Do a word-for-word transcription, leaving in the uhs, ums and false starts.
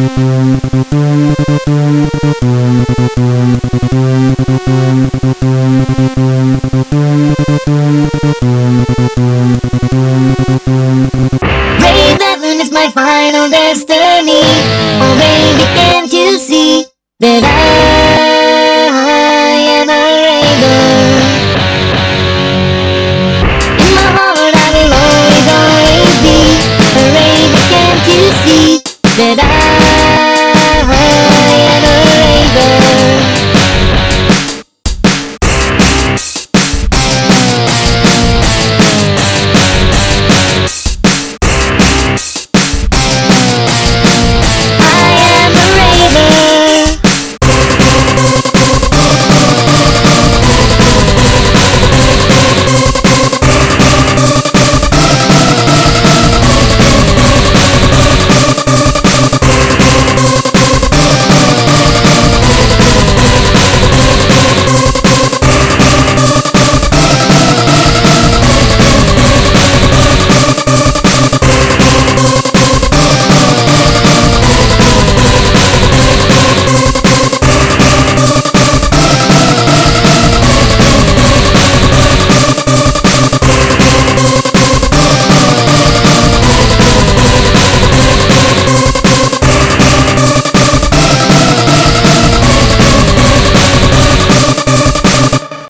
Grade eleven is my final destiny. Oh baby, can't you see that I am a raver? In my heart I will always, always be a raver. Can't you see that I